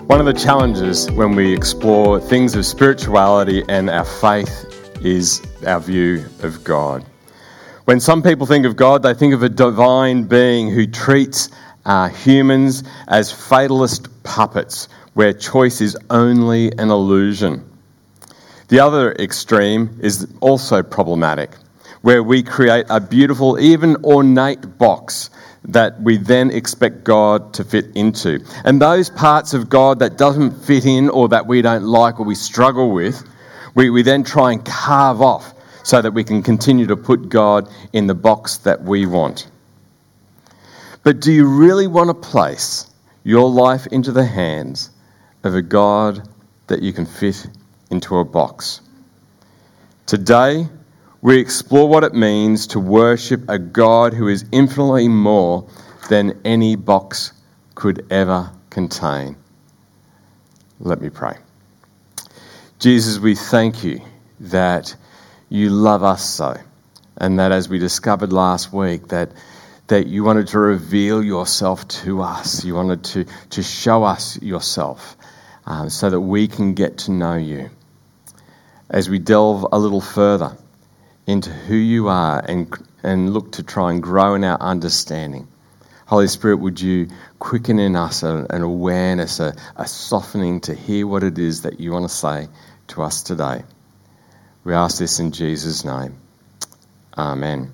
One of the challenges when we explore things of spirituality and our faith is our view of God. When some people think of God, they think of a divine being who treats humans as fatalist puppets, where choice is only an illusion. The other extreme is also problematic, where we create a beautiful, even ornate box that we then expect God to fit into. And those parts of God that doesn't fit in or that we don't like or we struggle with, we then try and carve off so that we can continue to put God in the box that we want. But do you really want to place your life into the hands of a God that you can fit into a box? Today, we explore what it means to worship a God who is infinitely more than any box could ever contain. Let me pray. Jesus, we thank you that you love us so, and that as we discovered last week, that you wanted to reveal yourself to us. You wanted to show us yourself so that we can get to know you. As we delve a little further into who you are and look to try and grow in our understanding, Holy Spirit, would you quicken in us an awareness, a softening to hear what it is that you want to say to us today. We ask this in Jesus' name. Amen.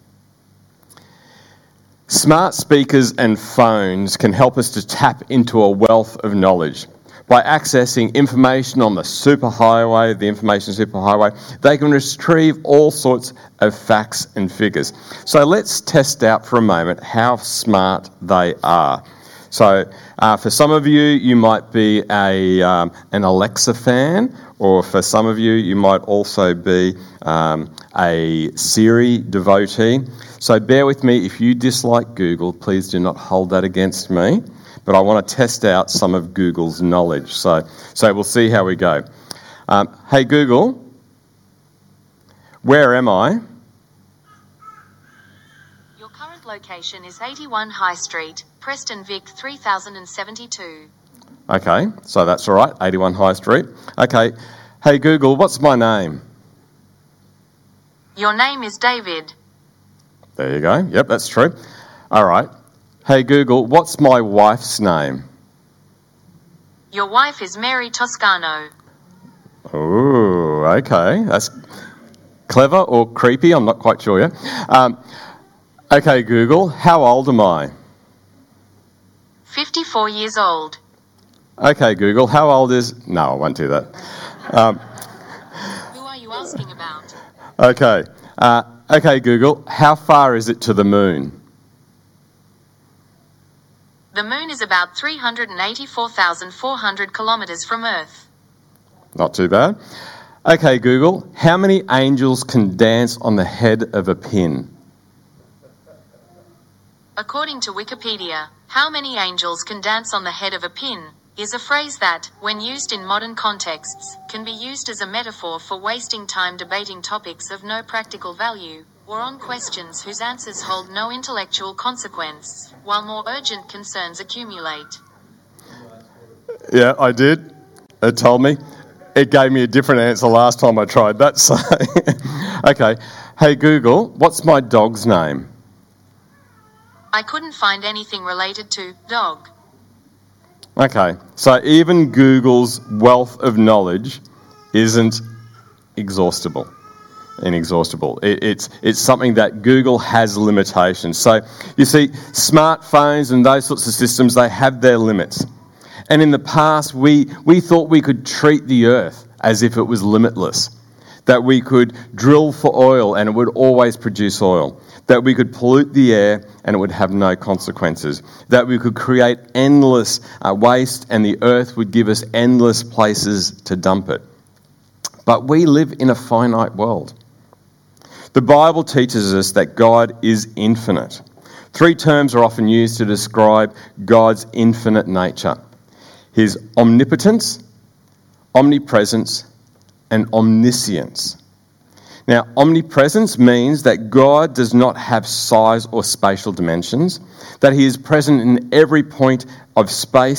Smart speakers and phones can help us to tap into a wealth of knowledge. By accessing information on the superhighway, the information superhighway, they can retrieve all sorts of facts and figures. So let's test out for a moment how smart they are. So for some of you, you might be an Alexa fan, or for some of you, you might also be a Siri devotee. So bear with me. If you dislike Google, please do not hold that against me. But I want to test out some of Google's knowledge. So we'll see how we go. Hey Google, where am I? Your current location is 81 High Street, Preston Vic 3072. Okay, so that's all right, 81 High Street. Okay, hey Google, what's my name? Your name is David. There you go. Yep, that's true. All right. Hey Google, what's my wife's name? Your wife is Mary Toscano. Oh, okay. That's clever or creepy, I'm not quite sure yet. Okay Google, how old am I? 54 years old. Okay Google, how old is... No, I won't do that. Who are you asking about? Okay. Okay Google, how far is it to the moon? The moon is about 384,400 kilometres from Earth. Not too bad. Okay, Google, how many angels can dance on the head of a pin? According to Wikipedia, how many angels can dance on the head of a pin is a phrase that, when used in modern contexts, can be used as a metaphor for wasting time debating topics of no practical value, or on questions whose answers hold no intellectual consequence, while more urgent concerns accumulate. Yeah, I did. It told me. It gave me a different answer last time I tried that. So, okay. Hey Google, what's my dog's name? I couldn't find anything related to dog. Okay, so even Google's wealth of knowledge isn't inexhaustible. It's something that Google has limitations. So you see, smartphones and those sorts of systems, they have their limits. And in the past, we thought we could treat the earth as if it was limitless, that we could drill for oil and it would always produce oil, that we could pollute the air and it would have no consequences, that we could create endless waste and the earth would give us endless places to dump it. But we live in a finite world. The Bible teaches us that God is infinite. 3 terms are often used to describe God's infinite nature: His omnipotence, omnipresence, and omniscience. Now, omnipresence means that God does not have size or spatial dimensions, that He is present in every point of space,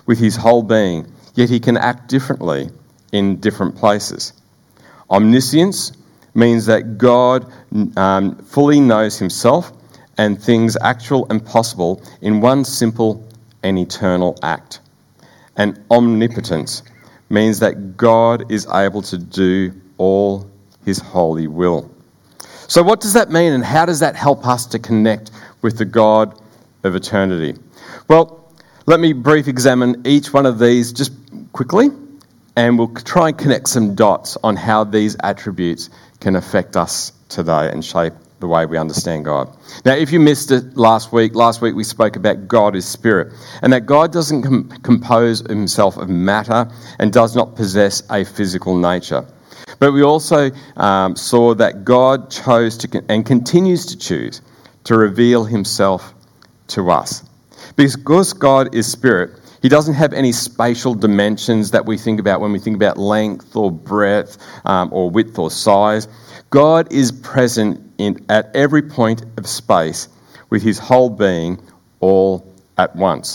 with his whole being, yet he can act differently in different places. Omniscience means that God fully knows himself and things actual and possible in one simple and eternal act. And omnipotence means that God is able to do all his holy will. So what does that mean, and how does that help us to connect with the God of eternity? Well, let me brief examine each one of these just quickly, and we'll try and connect some dots on how these attributes can affect us today and shape the way we understand God. Now, if you missed it last week we spoke about God is spirit, and that God doesn't compose himself of matter and does not possess a physical nature. But we also saw that God chose to and continues to choose to reveal himself to us. Because God is spirit, he doesn't have any spatial dimensions that we think about when we think about length or breadth or width or size. God is present at every point of space with his whole being all at once.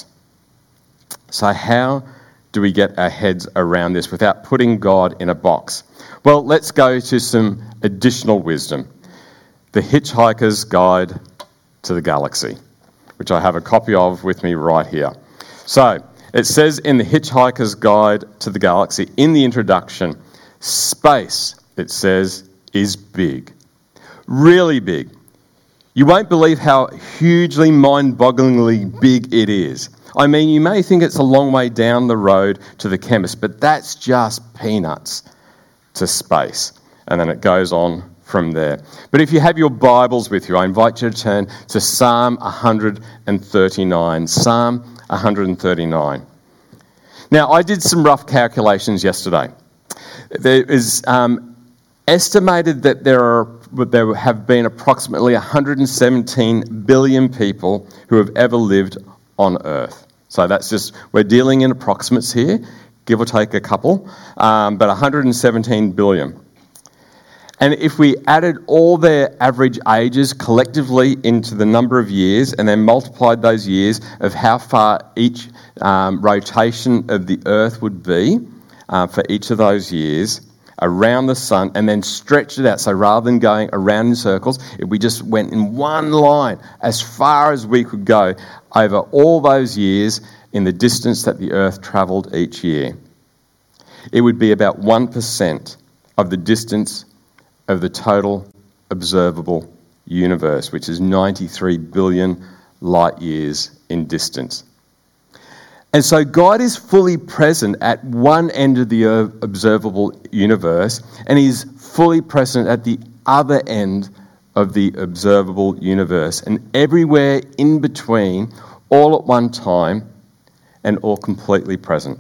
So how do we get our heads around this without putting God in a box? Well, let's go to some additional wisdom. The Hitchhiker's Guide to the Galaxy, which I have a copy of with me right here. So, it says in the Hitchhiker's Guide to the Galaxy, in the introduction, space, it says, is big. Really big. You won't believe how hugely, mind-bogglingly big it is. I mean, you may think it's a long way down the road to the chemist, but that's just peanuts to space. And then it goes on from there. But if you have your Bibles with you, I invite you to turn to Psalm 139. Psalm 139. Now, I did some rough calculations yesterday. There is estimated that there have been approximately 117 billion people who have ever lived on Earth. So that's just, we're dealing in approximates here, give or take a couple, but 117 billion. And if we added all their average ages collectively into the number of years and then multiplied those years of how far each rotation of the Earth would be for each of those years around the sun, and then stretched it out, so rather than going around in circles, if we just went in one line as far as we could go over all those years in the distance that the Earth travelled each year, it would be about 1% of the distance of the total observable universe, which is 93 billion light years in distance. And so God is fully present at one end of the observable universe, and he's fully present at the other end of the observable universe, and everywhere in between, all at one time, and all completely present.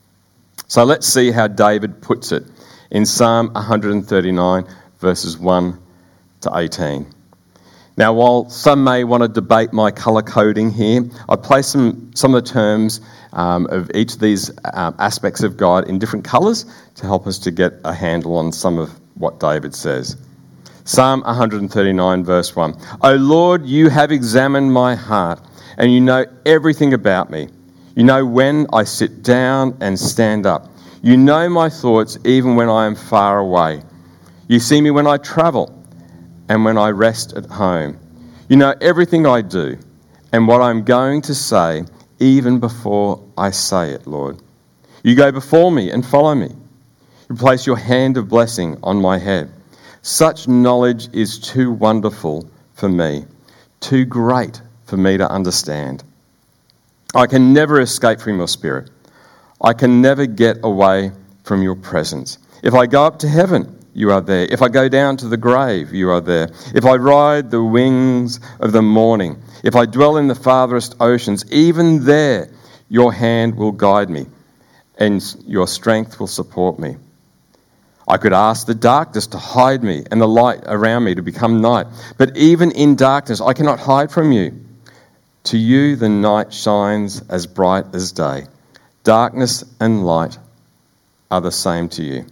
So let's see how David puts it in Psalm 139, verses 1 to 18. Now, while some may want to debate my colour coding here, I place some of the terms of each of these aspects of God in different colours to help us to get a handle on some of what David says. Psalm 139, verse 1. O Lord, you have examined my heart, and you know everything about me. You know when I sit down and stand up. You know my thoughts even when I am far away. You see me when I travel and when I rest at home. You know everything I do and what I'm going to say even before I say it, Lord. You go before me and follow me. You place your hand of blessing on my head. Such knowledge is too wonderful for me, too great for me to understand. I can never escape from your spirit. I can never get away from your presence. If I go up to heaven, you are there. If I go down to the grave, you are there. If I ride the wings of the morning, if I dwell in the farthest oceans, even there your hand will guide me and your strength will support me. I could ask the darkness to hide me and the light around me to become night. But even in darkness, I cannot hide from you. To you the night shines as bright as day. Darkness and light are the same to you.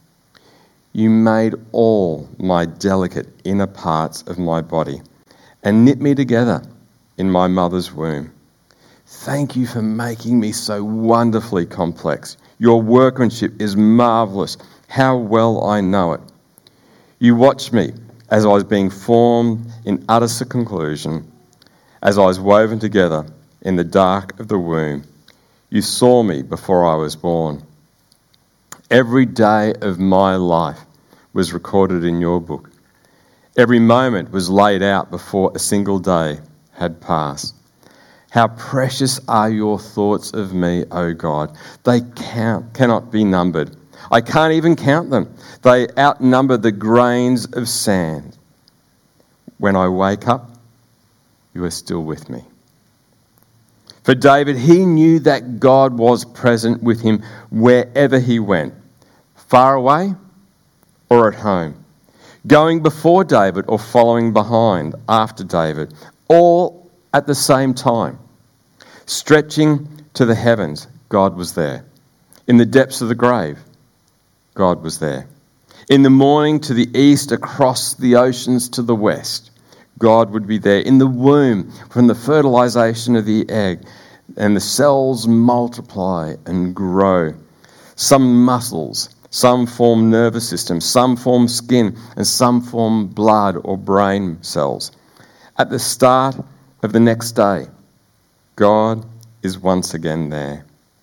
You made all my delicate inner parts of my body and knit me together in my mother's womb. Thank you for making me so wonderfully complex. Your workmanship is marvelous. How well I know it. You watched me as I was being formed in utter seclusion, as I was woven together in the dark of the womb. You saw me before I was born. Every day of my life was recorded in your book. Every moment was laid out before a single day had passed. How precious are your thoughts of me, O God. They cannot be numbered. I can't even count them. They outnumber the grains of sand. When I wake up, you are still with me. For David, he knew that God was present with him wherever he went, far away or at home, going before David or following behind after David, all at the same time. Stretching to the heavens, God was there. In the depths of the grave, God was there. In the morning to the east, across the oceans to the west, God would be there. In the womb, from the fertilization of the egg, and the cells multiply and grow. Some muscles, some form nervous system, some form skin, and some form blood or brain cells. At the start of the next day, God is once again there.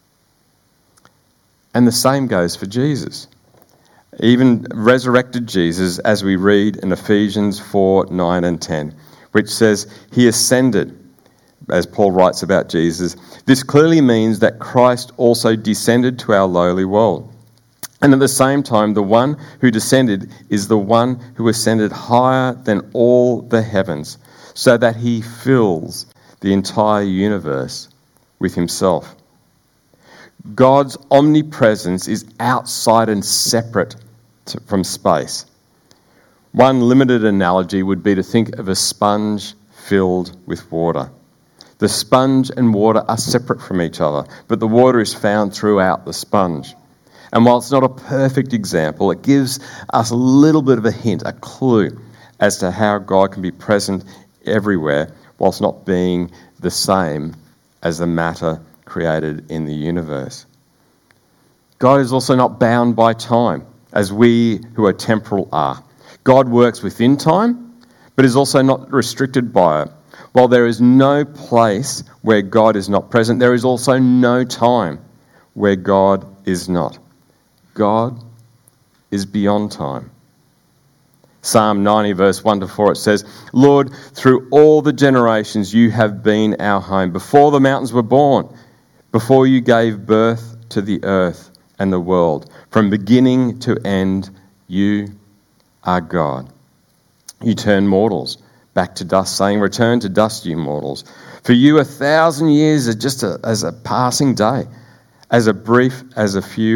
And the same goes for Jesus. Even resurrected Jesus, as we read in Ephesians 4, 9 and 10, which says, he ascended, as Paul writes about Jesus. This clearly means that Christ also descended to our lowly world. And at the same time, the one who descended is the one who ascended higher than all the heavens, so that he fills the entire universe with himself. God's omnipresence is outside and separate from space. One limited analogy would be to think of a sponge filled with water. The sponge and water are separate from each other, but the water is found throughout the sponge. And while it's not a perfect example, it gives us a little bit of a hint, a clue, as to how God can be present everywhere whilst not being the same as the matter created in the universe. God is also not bound by time, as we who are temporal are. God works within time, but is also not restricted by it. While there is no place where God is not present, there is also no time where God is not. God is beyond time. Psalm 90 verse 1 to 4, it says, Lord, through all the generations you have been our home. Before the mountains were born, before you gave birth to the earth and the world, from beginning to end, you are God. You turn mortals back to dust, saying, return to dust, you mortals. For you 1,000 years are just as a passing day, as brief as a few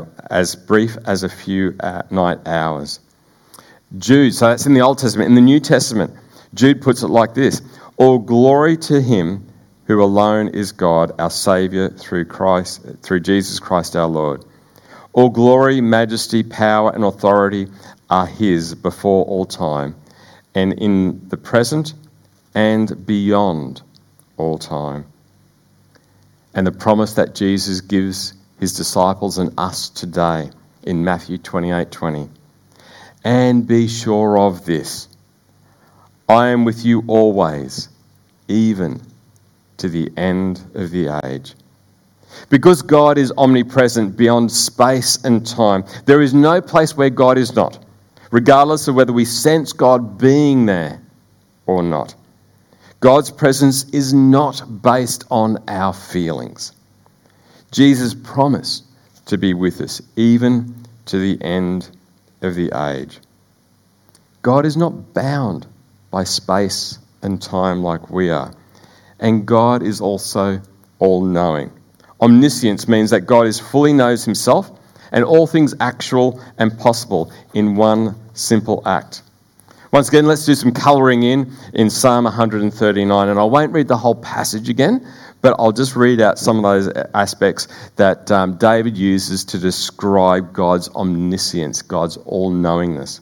night hours. Jude, so that's in the Old Testament. In the New Testament, Jude puts it like this: all glory to him who alone is God, our Saviour, through Jesus Christ our Lord. All glory, majesty, power, and authority are his before all time, and in the present and beyond all time. And the promise that Jesus gives his disciples and us today in Matthew 28:20. And be sure of this, I am with you always, even to the end of the age. Because God is omnipresent beyond space and time, there is no place where God is not, regardless of whether we sense God being there or not. God's presence is not based on our feelings. Jesus promised to be with us even to the end of the age. God is not bound by space and time like we are. And God is also all-knowing. Omniscience means that God fully knows himself and all things actual and possible in one simple act. Once again, let's do some colouring in Psalm 139. And I won't read the whole passage again, but I'll just read out some of those aspects that David uses to describe God's omniscience, God's all-knowingness.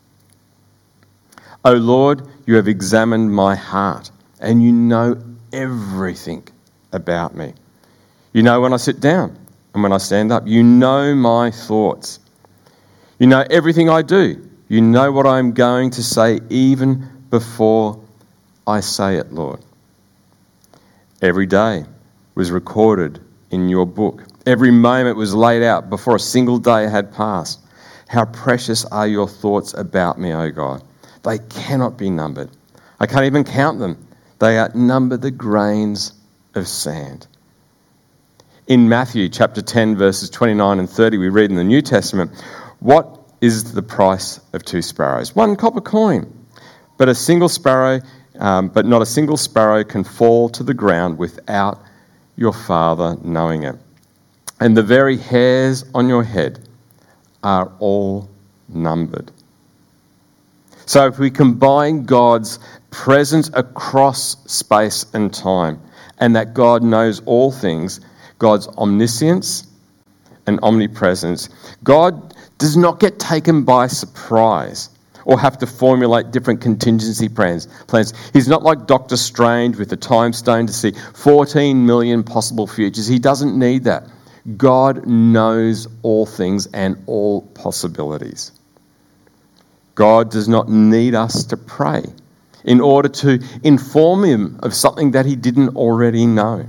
O Lord, you have examined my heart, and you know everything about me. You know when I sit down and when I stand up. You know my thoughts. You know everything I do. You know what I'm going to say even before I say it, Lord. Every day was recorded in your book. Every moment was laid out before a single day had passed. How precious are your thoughts about me, O God. They cannot be numbered. I can't even count them. They outnumber the grains of sand. In Matthew chapter 10, verses 29 and 30, we read in the New Testament, what is the price of 2 sparrows? 1 copper coin. But not a single sparrow can fall to the ground without your Father knowing it. And the very hairs on your head are all numbered. So if we combine God's presence across space and time, and that God knows all things, God's omniscience and omnipresence, God does not get taken by surprise or have to formulate different contingency plans. He's not like Doctor Strange with the time stone to see 14 million possible futures. He doesn't need that. God knows all things and all possibilities. God does not need us to pray in order to inform him of something that he didn't already know.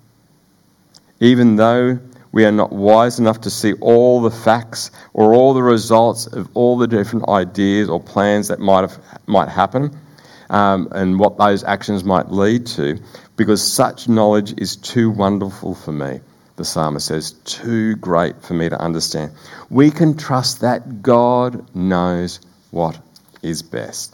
Even though we are not wise enough to see all the facts or all the results of all the different ideas or plans that might happen, and what those actions might lead to, because such knowledge is too wonderful for me, the psalmist says, too great for me to understand. We can trust that God knows what is best.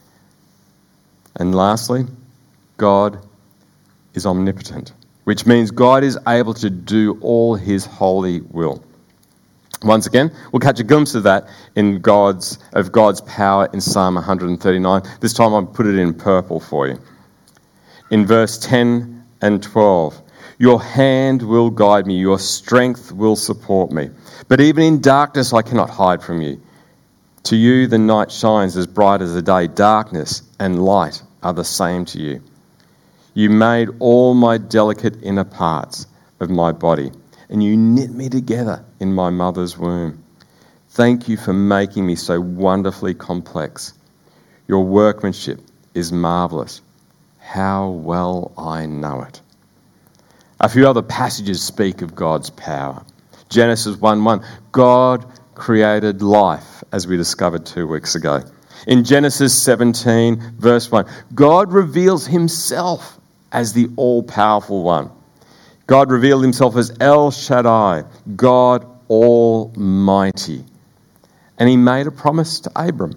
And lastly, God is omnipotent, which means God is able to do all his holy will. Once again, we'll catch a glimpse of that in God's power in Psalm 139. This time I'll put it in purple for you. In verse 10 and 12, your hand will guide me, your strength will support me. But even in darkness I cannot hide from you. To you the night shines as bright as the day. Darkness and light are the same to you. You made all my delicate inner parts of my body, and you knit me together in my mother's womb. Thank you for making me so wonderfully complex. Your workmanship is marvellous. How well I know it. A few other passages speak of God's power. Genesis 1:1, God created life, as we discovered 2 weeks ago. In Genesis 17, verse 1, God reveals himself as the all-powerful one. God revealed himself as El Shaddai, God Almighty. And he made a promise to Abram.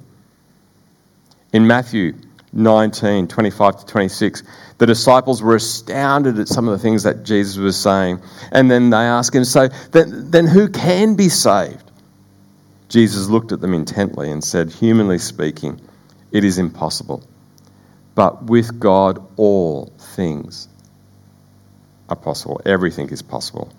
In Matthew 19, 25 to 26, the disciples were astounded at some of the things that Jesus was saying. And then they asked him, so then who can be saved? Jesus looked at them intently and said, humanly speaking, it is impossible. But with God, all things are possible. Everything is possible.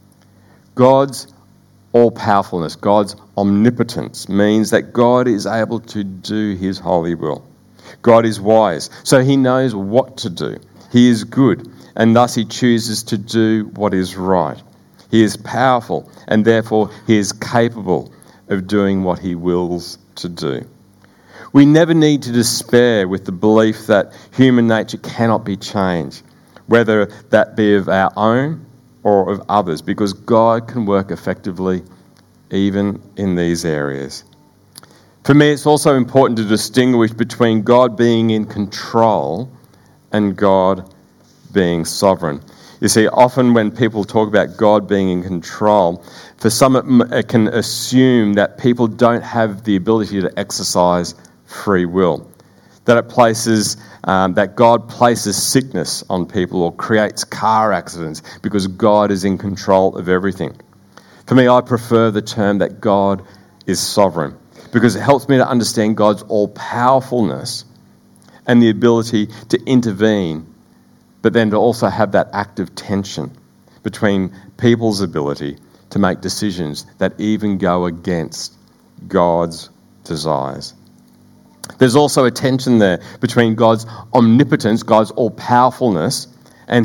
God's all-powerfulness, God's omnipotence means that God is able to do his holy will. God is wise, so he knows what to do. He is good, and thus he chooses to do what is right. He is powerful, and therefore he is capable of doing what he wills to do. We never need to despair with the belief that human nature cannot be changed, whether that be of our own or of others, because God can work effectively even in these areas. For me, it's also important to distinguish between God being in control and God being sovereign. You see, often when people talk about God being in control, for some it can assume that people don't have the ability to exercise free will, that God places sickness on people or creates car accidents because God is in control of everything. For me, I prefer the term that God is sovereign because it helps me to understand God's all-powerfulness and the ability to intervene, but then to also have that active tension between people's ability to make decisions that even go against God's desires. There's also a tension there between God's omnipotence, God's all-powerfulness, and his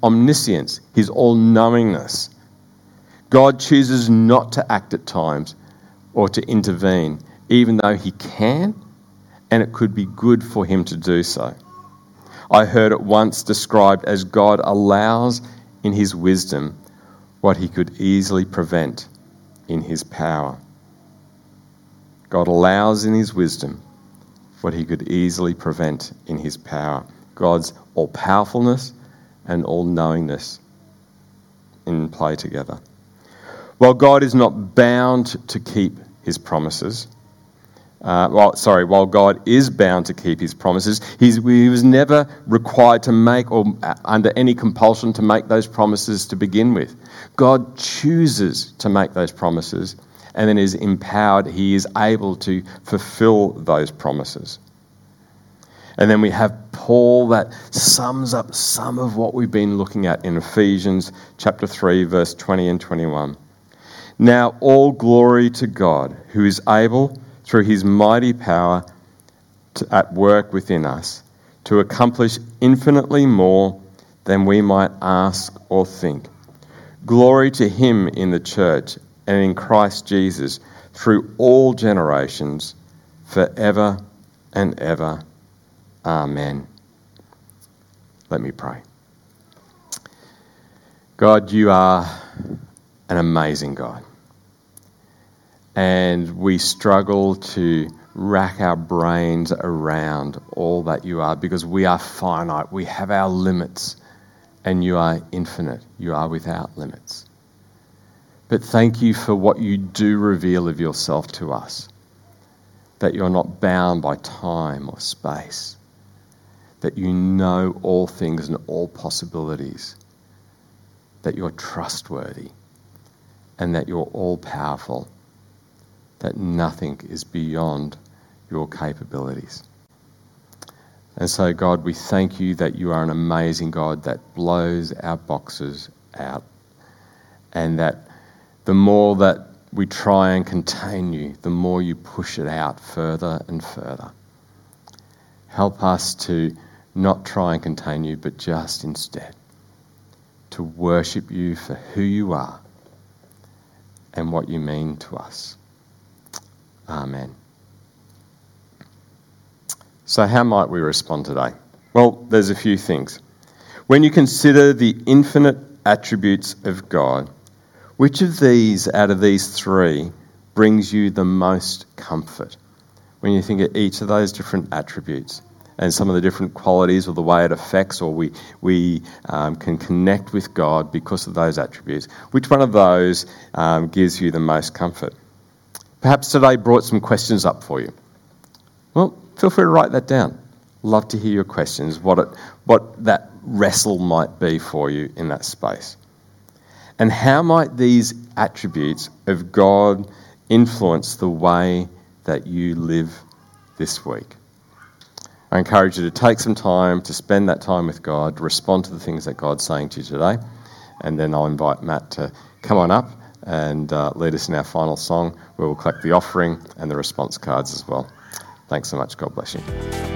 omniscience, his all-knowingness. God chooses not to act at times or to intervene, even though he can, and it could be good for him to do so. I heard it once described as God allows in his wisdom what he could easily prevent in his power. God allows in his wisdom what he could easily prevent in his power. God's all-powerfulness and all-knowingness in play together. While God is not bound to keep his promises, while God is bound to keep his promises, he was never required to make or under any compulsion to make those promises to begin with. God chooses to make those promises and then is empowered. He is able to fulfill those promises. And then we have Paul that sums up some of what we've been looking at in Ephesians chapter 3, verse 20 and 21. Now all glory to God, who is able, through his mighty power at work within us, to accomplish infinitely more than we might ask or think. Glory to him in the church and in Christ Jesus through all generations, forever and ever. Amen. Let me pray. God, you are an amazing God. And we struggle to rack our brains around all that you are because we are finite. We have our limits, and you are infinite. You are without limits. But thank you for what you do reveal of yourself to us, that you're not bound by time or space, that you know all things and all possibilities, that you're trustworthy, and that you're all-powerful, that nothing is beyond your capabilities. And so, God, we thank you that you are an amazing God that blows our boxes out, and that the more that we try and contain you, the more you push it out further and further. Help us to not try and contain you, but just instead to worship you for who you are and what you mean to us. Amen. So how might we respond today? Well, there's a few things. When you consider the infinite attributes of God, which of these out of these three brings you the most comfort? When you think of each of those different attributes and some of the different qualities or the way it affects or we can connect with God because of those attributes, which one of those gives you the most comfort? Perhaps today brought some questions up for you. Well, feel free to write that down. Love to hear your questions, what that wrestle might be for you in that space. And how might these attributes of God influence the way that you live this week? I encourage you to take some time to spend that time with God, respond to the things that God's saying to you today, and then I'll invite Matt to come on up and lead us in our final song, where we'll collect the offering and the response cards as well. Thanks so much. God bless you.